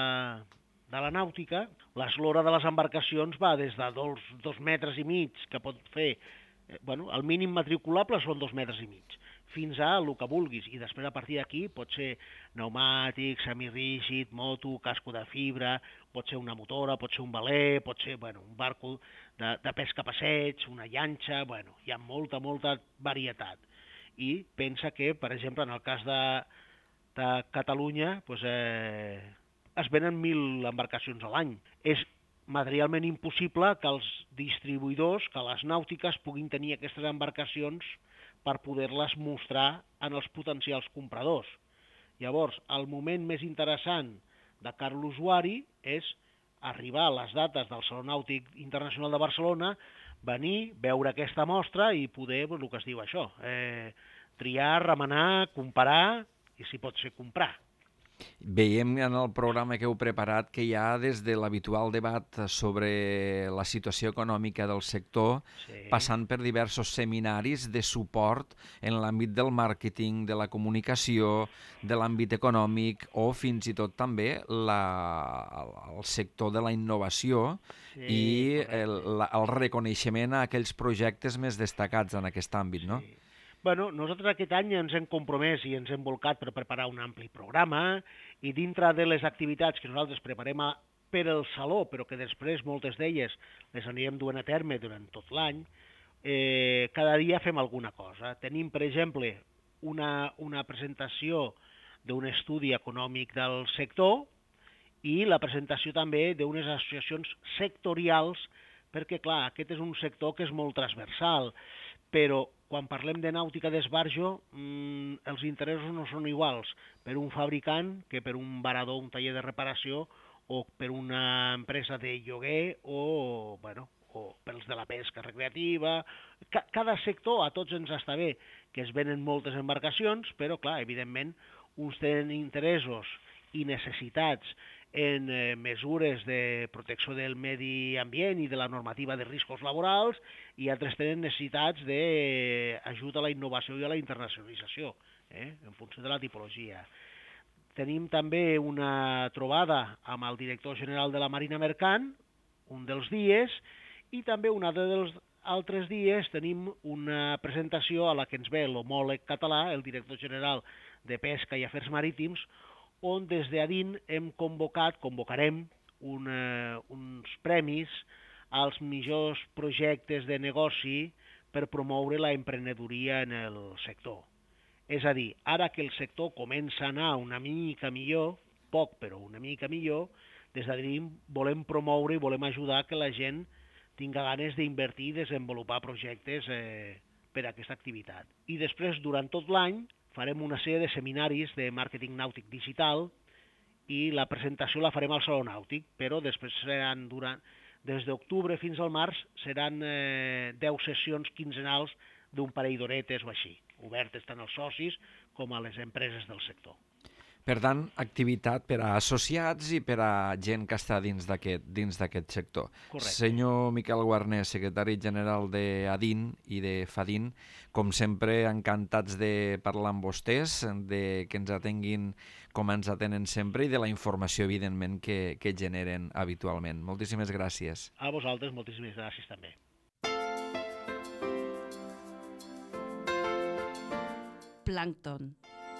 de la nàutica, l'eslora de les embarcacions va des de dos, dos metres i mig, que pot fer, eh, bueno, el mínim matriculable són dos metres i mig, fins a el que vulguis, i després a partir d'aquí pot ser pneumàtic, semirígid, moto, casco de fibra, pot ser una motora, pot ser un veler, pot ser bueno, un barco de, de pesca passeig, una llanxa, bueno, hi ha molta, molta varietat. I pensa que, per exemple, en el cas de, de Catalunya pues, eh, es venen mil embarcacions a l'any. És materialment impossible que els distribuïdors, que les nàutiques puguin tenir aquestes embarcacions per poder-les mostrar en els potencials compradors. Llavors, el moment més interessant de cara a l'usuari és arribar a les dates del Saló Nàutic Internacional de Barcelona, venir, veure aquesta mostra i poder, el que es diu això, eh, triar, remenar, comparar i, si pot ser, comprar. Veiem en el programa que heu preparat que hi ha des de l'habitual debat sobre la situació econòmica del sector, sí, passant per diversos seminaris de suport en l'àmbit del màrqueting, de la comunicació, de l'àmbit econòmic o fins i tot també la, el sector de la innovació, sí, i el, la, el reconeixement a aquells projectes més destacats en aquest àmbit, no? Sí. Bueno, nosaltres aquest any ens hem compromès i ens hem volcat per preparar un ampli programa i dintre de les activitats que nosaltres preparem a, per al Saló, però que després moltes d'elles les anirem duent a terme durant tot l'any, eh, cada dia fem alguna cosa. Tenim, per exemple, una, una presentació d'un estudi econòmic del sector i la presentació també d'unes associacions sectorials, perquè, clar, aquest és un sector que és molt transversal, però quan parlem de nàutica d'esbarjo, mmm, els interessos no són iguals per un fabricant que per un varador, un taller de reparació, o per una empresa de lloguer, o, bueno, o pels de la pesca recreativa. Ca cada sector, a tots ens està bé que es venen moltes embarcacions, però, clar, evidentment, uns tenen interessos i necessitats en eh, mesures de protecció del medi ambient i de la normativa de riscos laborals, i altres tenen necessitats d'ajut a la innovació i a la internacionalització, eh, en funció de la tipologia. Tenim també una trobada amb el director general de la Marina Mercant, un dels dies, i també un altre dels altres dies tenim una presentació a la que ens ve l'homòleg català, el director general de Pesca i Afers Marítims, on des d'Adin hem convocat, convocarem una, uns premis als millors projectes de negoci per promoure la emprenedoria en el sector. És a dir, ara que el sector comença a anar una mica millor, poc però una mica millor, des d'Adin volem promoure i volem ajudar que la gent tinga ganes d'invertir i desenvolupar projectes eh, per a aquesta activitat. I després, durant tot l'any, farem una sèrie de seminaris de màrqueting nàutic digital i la presentació la farem al Saló Nàutic, però després seran durant, des d'octubre fins al març seran eh, deu sessions quinzenals d'un parell d'horetes o així, obertes tant als socis com a les empreses del sector. Per tant, activitat per a associats i per a gent que està dins d'aquest dins d'aquest sector. Correcte. Senyor Miquel Guarner, secretari general d'Adin i de Fadin, com sempre, encantats de parlar amb vostès, de que ens atenguin com ens atenen sempre i de la informació, evidentment, que, que generen habitualment. Moltíssimes gràcies. A vosaltres, moltíssimes gràcies també. Plàncton.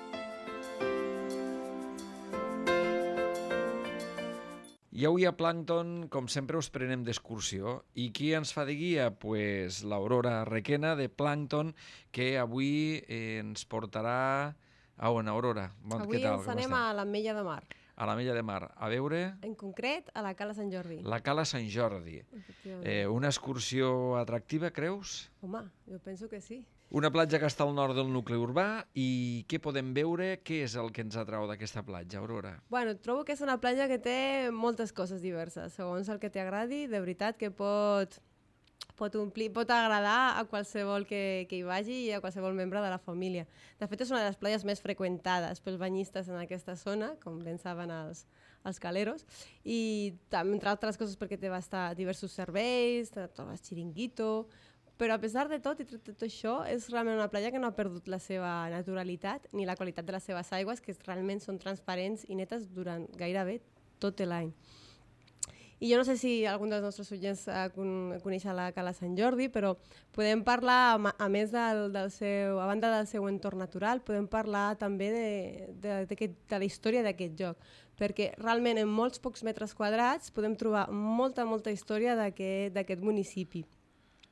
I avui a Plàncton, com sempre, us prenem d'excursió. I qui ens fa de guia? Pues l'Aurora Requena, de Plàncton, que avui eh, ens portarà... A on, Aurora? Bon, avui què tal? ens anem a l'Ametlla de Mar. A l'Ametlla de Mar. A veure... En concret, a la Cala Sant Jordi. La Cala Sant Jordi. Eh, una excursió atractiva, creus? Home, jo penso que sí. Una platja que està al nord del nucli urbà, i què podem veure? Què és el que ens atrau d'aquesta platja, Aurora? Bueno, trobo que és una platja que té moltes coses diverses, segons el que t'agradi, de veritat que pot, pot, omplir, pot agradar a qualsevol que, que hi vagi i a qualsevol membre de la família. De fet, és una de les platges més freqüentades pels banyistes en aquesta zona, com ben saben els, els caleros, i també, entre altres coses, perquè té bastar diversos serveis, trobes xiringuito. Però a pesar de tot i tot, tot això, és realment una platja que no ha perdut la seva naturalitat ni la qualitat de les seves aigües, que realment són transparents i netes durant gairebé tot l'any. I jo no sé si algun dels nostres oients coneix la Cala Sant Jordi, però podem parlar, a més del, del seu, a banda del seu entorn natural, podem parlar també de, de, de, de la història d'aquest lloc, perquè realment en molts pocs metres quadrats podem trobar molta, molta història d'aquest municipi.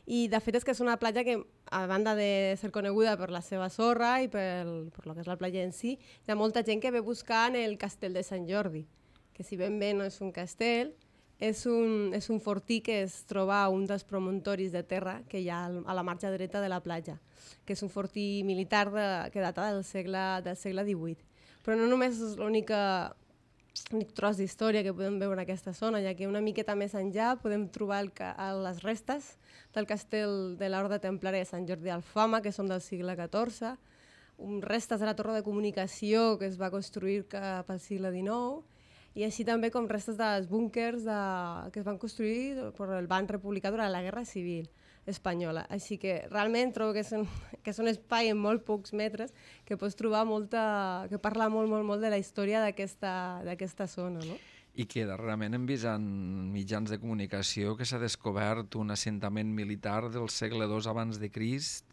I de fet és que és una platja que, a banda de ser coneguda per la seva sorra i per, per lo que és la platja en si, hi ha molta gent que ve buscant el castell de Sant Jordi, que si ben bé no és un castell, és un, és un fortí que es troba a un dels promontoris de terra que hi ha a la marxa dreta de la platja, que és un fortí militar de, que data del segle, del segle divuit. Però no només és l'única l'únic tros d'història que podem veure en aquesta zona, ja que una miqueta més enllà podem trobar el, les restes del castell de l'Orde Templària de Sant Jordi d'Alfama, que són del segle catorze, un restes de la torre de comunicació que es va construir cap al segle dinou, i així també com restes dels búnkers de, que es van construir per el Banc Republicà durant la Guerra Civil espanyola. Així que realment trobo que és un, que és un espai en molt pocs metres que pots trobar molta, que parla molt, molt, molt de la història d'aquesta zona, no? I que darrerament hem vist en mitjans de comunicació que s'ha descobert un assentament militar del segle dos abans de Crist,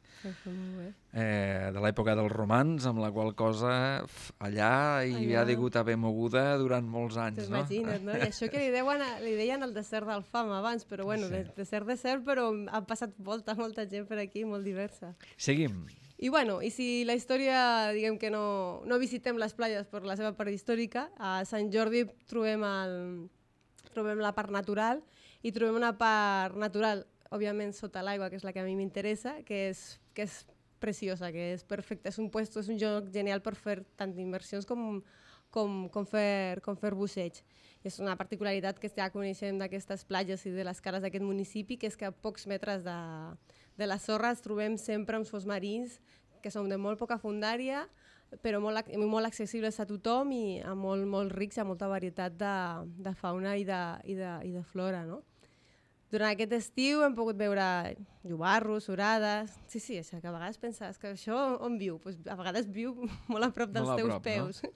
eh, de l'època dels romans, amb la qual cosa allà hi allà. ha degut haver moguda durant molts anys, no? T'imagines, no? I això que li, deuen, li deien el desert d'Alfama abans, però bueno, sí. desert, desert, però ha passat molta, molta gent per aquí, molt diversa. Seguim. I bueno, i si la història, diguem que no, no visitem les platges per la seva part històrica, a Sant Jordi trobem, el, trobem la part natural i trobem una part natural, òbviament sota l'aigua, que és la que a mi m'interessa, que és, que és preciosa, que és perfecta. És un puesto, és un lloc genial per fer tant immersions com, com, com, fer, com fer busseig. És una particularitat que ja coneixem d'aquestes platges i de les cares d'aquest municipi, que és que a pocs metres de, de la sorra ens trobem sempre uns fons marins que són de molt poca fondària, però molt, molt accessibles a tothom i a molt, molt rics, a molta varietat de, de fauna i de, i de, i de flora, no? Durant aquest estiu hem pogut veure llobarros, orades... Sí, sí, això que a vegades penses que això on viu? Pues a vegades viu molt a prop dels molt teus prop, peus. No?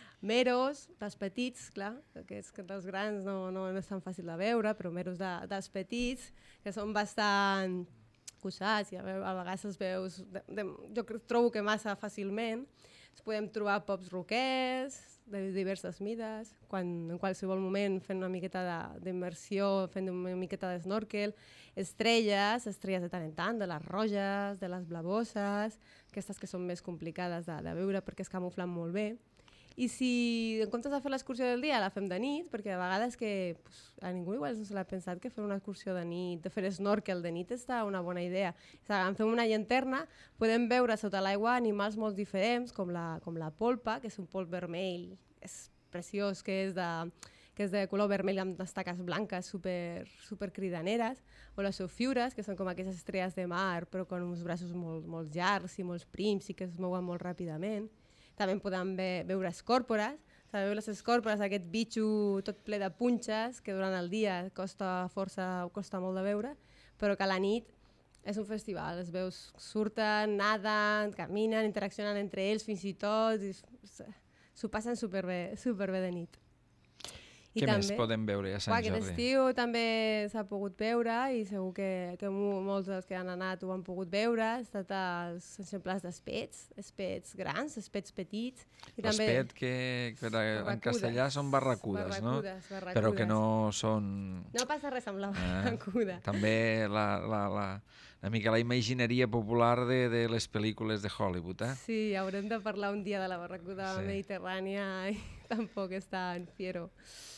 Meros, dels petits, clar, que, és que dels grans no, no, no és tan fàcil de veure, però meros de, dels petits, que són bastant cussats i a, a vegades els veus... De, de, jo trobo que massa fàcilment. Ens podem trobar pops roquers, de diverses mides, quan en qualsevol moment fent una miqueta d'immersió, fent una miqueta d'esnorkel, estrelles, estrelles de tant en tant, de les roges, de les blavoses, aquestes que són més complicades de, de veure perquè es camuflen molt bé. I si en comptes de fer l'excursió del dia la fem de nit, perquè a vegades que pues, a ningú igual no se l'ha pensat que fer una excursió de nit, de fer snorkel de nit està una bona idea. Si agafem una llanterna, podem veure sota l'aigua animals molt diferents, com la, com la polpa, que és un polp vermell, és preciós, que és de, que és de color vermell amb les taques blanques super, super cridaneres, o les eufiures, que són com aquestes estrelles de mar, però amb uns braços molt, molt llargs i molts prims i que es mouen molt ràpidament. També podem ve veure escòrpores. Sabeu les escòrpores, aquest bitxo tot ple de punxes, que durant el dia costa força, costa molt de veure, però que a la nit és un festival. Els veus surten, naden, caminen, interaccionen entre ells fins i tot, i s'ho passen superbé, superbé de nit. I Què també, més podem veure a Sant Jordi? Aquest estiu també s'ha pogut veure i segur que, que molts dels que han anat ho han pogut veure. Ha estat els exemplars d'espets, espets grans, espets petits. L'espet que, que en castellà són barracudes, barracudes no? Barracudes. Però que no són... No passa res amb la barracuda. Eh, també la, la, la, una mica la imagineria popular de, de les pel·lícules de Hollywood, eh? Sí, haurem de parlar un dia de la barracuda sí. mediterrània i tampoc és tan fiero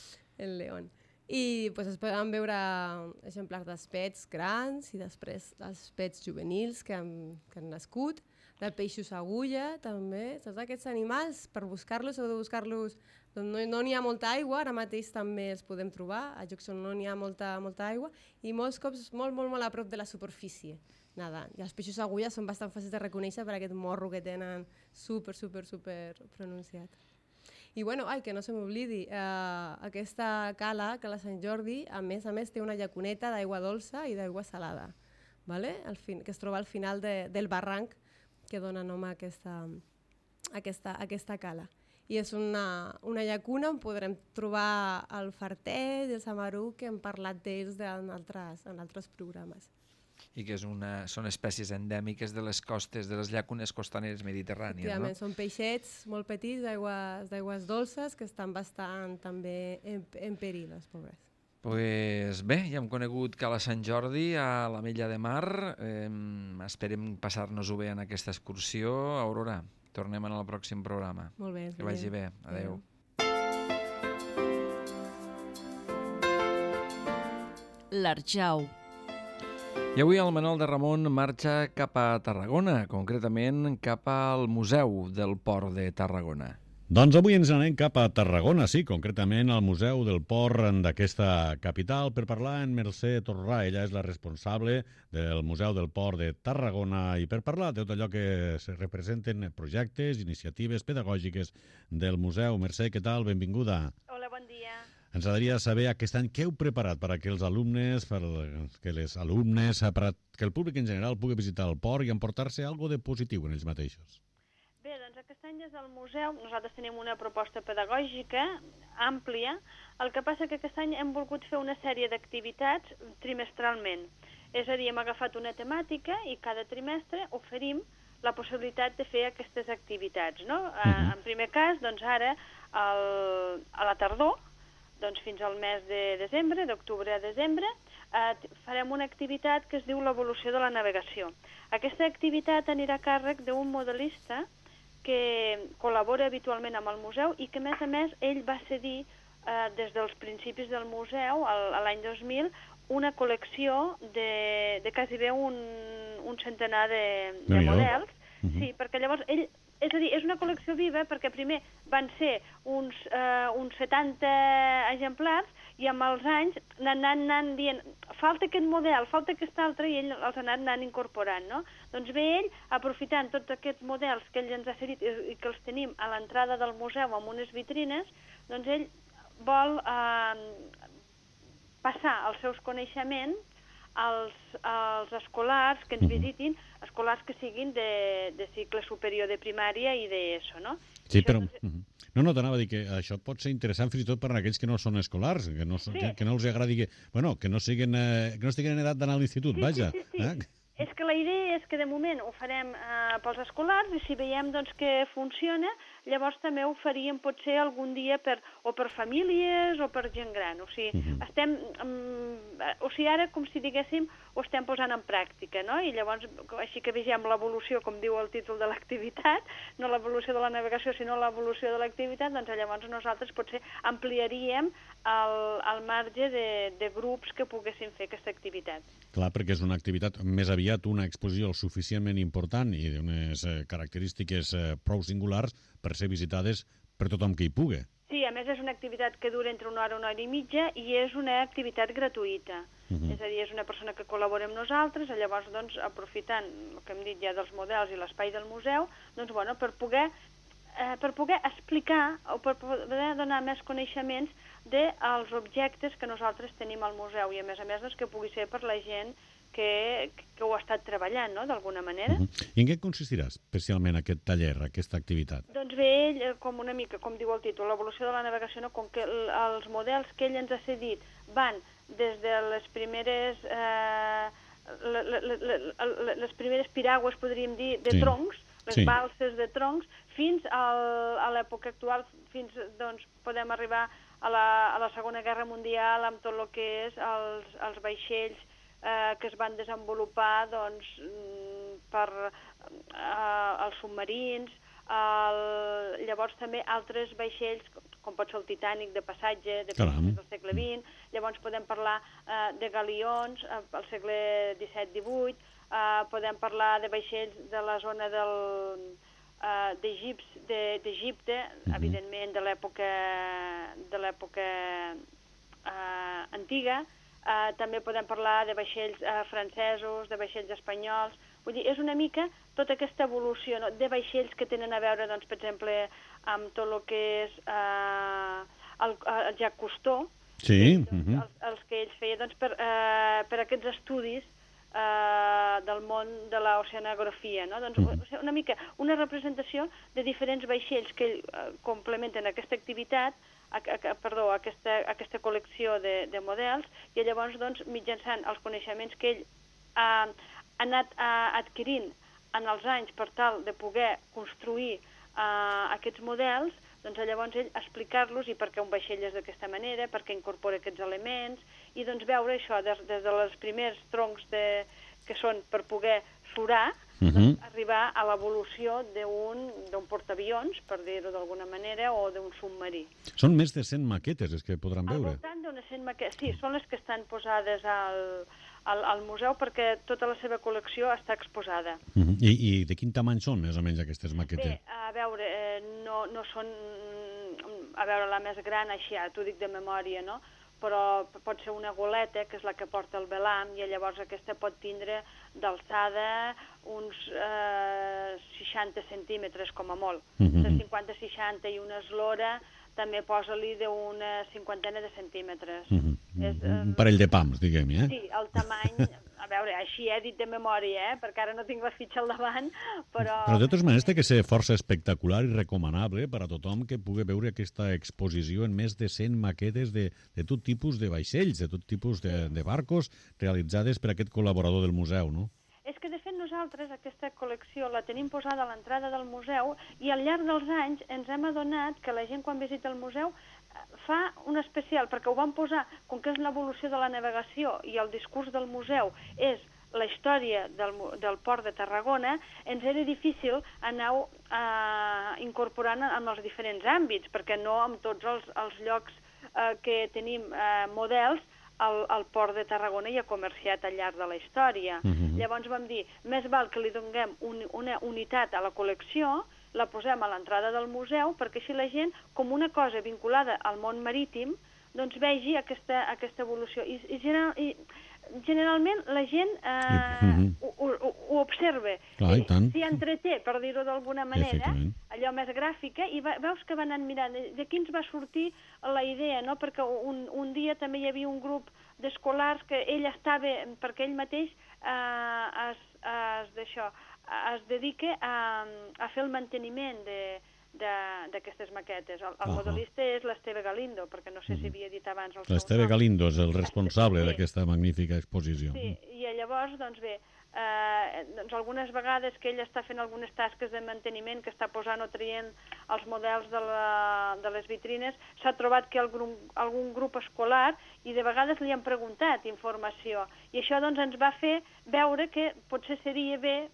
el León. I pues, es poden veure exemplars d'espets grans i després espets juvenils que han, que han nascut, de peixos agulla també, tots aquests animals per buscar-los heu de buscar-los doncs no n'hi no ha molta aigua, ara mateix també els podem trobar a llocs on no n'hi ha molta, molta aigua i molts cops molt, molt, molt a prop de la superfície nedant. I els peixos agulla són bastant fàcils de reconèixer per aquest morro que tenen super, super, super pronunciat. I bueno, ai, que no se m'oblidi, eh, aquesta cala, Cala Sant Jordi, a més a més té una llaconeta d'aigua dolça i d'aigua salada, vale? Al fin, que es troba al final de, del barranc que dona nom a aquesta, aquesta, aquesta cala. I és una, una llacuna on podrem trobar el fartell i el samaruc que hem parlat d'ells en altres, en altres programes. I que és una, són espècies endèmiques de les costes, de les llacunes costaneres mediterrànies, no? Són peixets molt petits d'aigües dolces que estan bastant també en, en perill, els pobres. Pues bé, ja hem conegut Cala Sant Jordi a l'Ametlla de Mar. Eh, esperem passar-nos-ho bé en aquesta excursió. Aurora, tornem en el pròxim programa. Molt bé. Que vagi bé. Adéu. L'Arjau. I avui el Manuel de Ramon marxa cap a Tarragona, concretament cap al Museu del Port de Tarragona. Doncs avui ens anem cap a Tarragona, sí, concretament al Museu del Port d'aquesta capital, per parlar amb Mercè Torrà. Ella és la responsable del Museu del Port de Tarragona i per parlar de tot allò que se representen projectes, iniciatives pedagògiques del museu. Mercè, què tal? Benvinguda. Hola, bon dia. Ens agradaria saber aquest any què heu preparat per a que els alumnes, per que les alumnes, per a que el públic en general pugui visitar el port i emportar-se alguna cosa de positiu en ells mateixos. Bé, doncs aquest any des del museu nosaltres tenim una proposta pedagògica àmplia. El que passa que aquest any hem volgut fer una sèrie d'activitats trimestralment. És a dir, hem agafat una temàtica i cada trimestre oferim la possibilitat de fer aquestes activitats, no? Uh-huh. En primer cas, doncs ara, el, a la tardor, doncs fins al mes de desembre, d'octubre a desembre, eh, farem una activitat que es diu l'evolució de la navegació. Aquesta activitat anirà a càrrec d'un modelista que col·labora habitualment amb el museu i que, a més a més, ell va cedir eh, des dels principis del museu, el, l'any dos mil, una col·lecció de, de quasi bé un, un centenar de, de models. Uh-huh. Sí, perquè llavors ell... És a dir, és una col·lecció viva perquè primer van ser uns, eh, uns setanta exemplars i amb els anys n'han anat dient falta aquest model, falta aquest altre i ell els ha anat anant incorporant, no? Doncs ve ell, aprofitant tots aquests models que ell ens ha cedit i, i que els tenim a l'entrada del museu amb unes vitrines, doncs ell vol eh, passar els seus coneixements als, als escolars que ens visitin, escolars que siguin de, de cicle superior de primària i d'ESO, no? Sí, això, però... Doncs... No, no, t'anava a dir que això pot ser interessant fins i tot per a aquells que no són escolars, que no, sí. que, que no els agradi que... Bueno, que no, siguin, eh, que no estiguin en edat d'anar a l'institut, sí, vaja. Sí, sí, sí. Eh? És que la idea és que de moment ho farem eh, pels escolars i si veiem doncs, que funciona, llavors també ho faríem potser algun dia per, o per famílies o per gent gran. O sigui, uh-huh. estem, um, o sigui, ara com si diguéssim ho estem posant en pràctica, no? I llavors, així que vegem l'evolució, com diu el títol de l'activitat, no l'evolució de la navegació, sinó l'evolució de l'activitat, doncs llavors nosaltres potser ampliaríem el, el marge de, de grups que poguessin fer aquesta activitat. Clar, perquè és una activitat més aviat una exposició suficientment important i d'unes eh, característiques eh, prou singulars per ser visitades per tothom que hi pugui. Sí, a més és una activitat que dura entre una hora i una hora i mitja i és una activitat gratuïta. Uh-huh. És a dir, és una persona que col·labora amb nosaltres, llavors, doncs, aprofitant el que hem dit ja dels models i l'espai del museu, doncs, bueno, per poder, eh, per poder explicar o per poder donar més coneixements dels objectes que nosaltres tenim al museu i, a més a més, doncs, que pugui ser per la gent que, que ho ha estat treballant, no?, d'alguna manera. Uh-huh. I en què consistirà especialment aquest taller, aquesta activitat? Doncs bé, ell, com una mica, com diu el títol, l'evolució de la navegació, no? Com que els models que ell ens ha cedit van des de les primeres eh, le, le, le, le, les primeres piragües, podríem dir, de sí. troncs, les sí. balses de troncs, fins al, a l'època actual, fins, doncs, podem arribar a la, a la Segona Guerra Mundial amb tot el que és els, els vaixells eh, que es van desenvolupar, doncs, per eh, els submarins, el, llavors també altres vaixells, com pot ser el Titànic de passatge, de passatge del segle vint, llavors podem parlar eh, de galions eh, al segle disset divuit, eh, podem parlar de vaixells de la zona del, eh, d'Egipte, de, d'Egipte, mm-hmm. evidentment de l'època de l'època eh, antiga, eh, també podem parlar de vaixells eh, francesos, de vaixells espanyols. Vull dir, és una mica tota aquesta evolució, no?, de vaixells que tenen a veure, doncs, per exemple, amb tot el que és eh, el, el Jacques Cousteau, sí. doncs, uh-huh. els, els que ell feia doncs, per, eh, per aquests estudis eh, del món de l'oceanografia, no? Doncs, uh-huh. una mica una representació de diferents vaixells que eh, complementen aquesta activitat, a, a, perdó, aquesta, aquesta col·lecció de, de models, i llavors, doncs, mitjançant els coneixements que ell ha eh, ha anat uh, adquirint en els anys per tal de poder construir uh, aquests models, doncs llavors ell explicar-los i per què un vaixell és d'aquesta manera, per què incorpora aquests elements, i doncs veure això des, des dels primers troncs de, que són per poder surar, uh -huh. doncs, arribar a l'evolució d'un portaavions, per dir-ho d'alguna manera, o d'un submarí. Són més de cent maquetes, és que podran veure. Al voltant d'unes cent maquetes, sí, són les que estan posades al, al, al museu perquè tota la seva col·lecció està exposada. Uh -huh. I, I de quin tamany són, més o menys, aquestes maquetes? Bé, a veure, eh, no, no són... A veure, la més gran, així, ja t'ho dic de memòria, no?, però pot ser una goleta, que és la que porta el velam, i llavors aquesta pot tindre d'alçada uns eh, seixanta centímetres, com a molt. Uh -huh. De cinquanta a seixanta, i una eslora també posa-li d'una cinquantena de centímetres. Uh -huh. És, eh, un parell de pams, diguem-hi, eh? Sí, el tamany... A veure, així he dit de memòria, eh? Perquè ara no tinc la fitxa al davant, però... Però de totes maneres té que ser força espectacular i recomanable per a tothom que pugui veure aquesta exposició en més de cent maquetes de, de tot tipus de vaixells, de tot tipus de, de barcos realitzades per aquest col·laborador del museu, no? És que, de fet, nosaltres aquesta col·lecció la tenim posada a l'entrada del museu i al llarg dels anys ens hem adonat que la gent, quan visita el museu, fa un especial, perquè ho van posar, com que és l'evolució de la navegació i el discurs del museu és la història del, del port de Tarragona, ens era difícil anar eh, incorporant en els diferents àmbits, perquè no en tots els, els llocs eh, que tenim eh, models el, el port de Tarragona hi ha comerciat al llarg de la història. Uh-huh. Llavors vam dir, més val que li donem un, una unitat a la col·lecció, la posem a l'entrada del museu, perquè així la gent, com una cosa vinculada al món marítim, doncs vegi aquesta, aquesta evolució. I, i, general, i generalment la gent eh, uh-huh. ho, ho, ho observa. Clar, i tant. S'hi entreté, per dir-ho d'alguna manera, allò més gràfica, i va, veus que van anant mirant de qui ens va sortir la idea, no? Perquè un, un dia també hi havia un grup d'escolars que ell estava, perquè ell mateix eh, es, es, d'això, es dedica a, a fer el manteniment d'aquestes maquetes. El, el uh -huh. modelista és l'Esteve Galindo, perquè no sé si havia dit abans el seu nom. L'Esteve Galindo és el responsable sí. d'aquesta magnífica exposició. Sí, i llavors, doncs bé, eh, doncs algunes vegades que ell està fent algunes tasques de manteniment, que està posant o traient els models de, la, de les vitrines, s'ha trobat que algun, algun grup escolar, i de vegades li han preguntat informació. I això doncs ens va fer veure que potser seria bé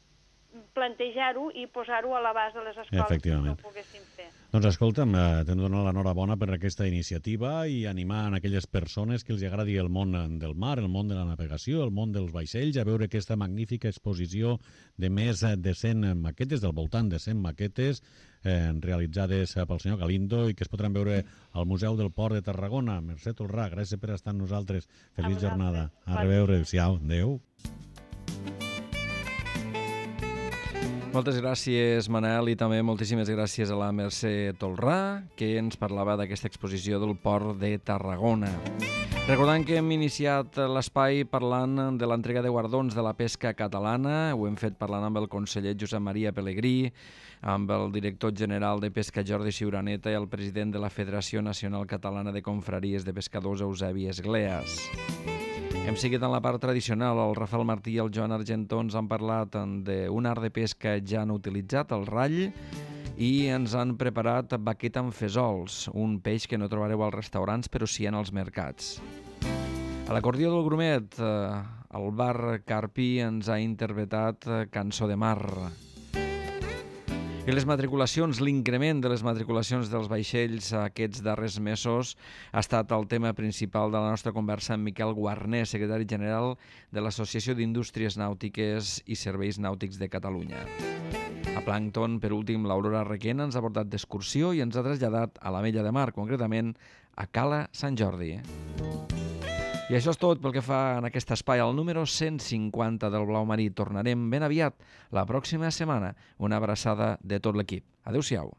plantejar-ho i posar-ho a l'abast de les escoles que no ho poguessin fer. Doncs escolta'm, t'hem de donar l'enhorabona per aquesta iniciativa i animar a aquelles persones que els agradi el món del mar, el món de la navegació, el món dels vaixells, a veure aquesta magnífica exposició de més de cent maquetes, del voltant de cent maquetes, eh, realitzades pel senyor Galindo i que es podran veure al Museu del Port de Tarragona. Mercè Tolrà, gràcies per estar amb nosaltres. Feliç jornada. A reveure. Adéu. Adéu. Moltes gràcies, Manel, i també moltíssimes gràcies a la Mercè Tolrà, que ens parlava d'aquesta exposició del Port de Tarragona. Recordant que hem iniciat l'espai parlant de l'entrega de guardons de la pesca catalana, ho hem fet parlant amb el conseller Josep Maria Pelegrí, amb el director general de Pesca Jordi Ciuraneta i el president de la Federació Nacional Catalana de Confraries de Pescadors Eusebi Esgleas. Hem seguit en la part tradicional. El Rafael Martí i el Joan Argentó ens han parlat d'un art de pesca ja han utilitzat, el rall, i ens han preparat baqueta amb fesols, un peix que no trobareu als restaurants, però sí en els mercats. A l'acordió del Grumet, el bar Carpi ens ha interpretat Cançó de mar. I les matriculacions, l'increment de les matriculacions dels vaixells aquests darrers mesos ha estat el tema principal de la nostra conversa amb Miquel Guarner, secretari general de l'Associació d'Indústries Nàutiques i Serveis Nàutics de Catalunya. A Plàncton, per últim, l'Aurora Requena ens ha portat d'excursió i ens ha traslladat a l'Ametlla de Mar, concretament a Cala Sant Jordi. I això és tot pel que fa en aquest espai, al número cent cinquanta del Blau Marí. Tornarem ben aviat, la pròxima setmana. Una abraçada de tot l'equip. Adéu-siau.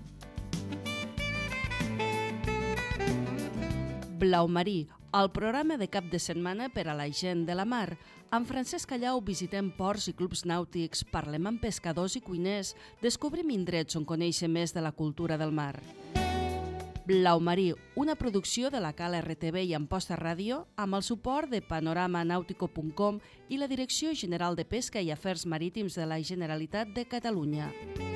Blau Marí, el programa de cap de setmana per a la gent de la mar. Amb Francesc Callau visitem ports i clubs nàutics, parlem amb pescadors i cuiners, descobrim indrets on conèixer més de la cultura del mar. Blau Marí, una producció de la Cala R T V i Amposta Ràdio amb el suport de panorama nautico punt com i la Direcció General de Pesca i Afers Marítims de la Generalitat de Catalunya.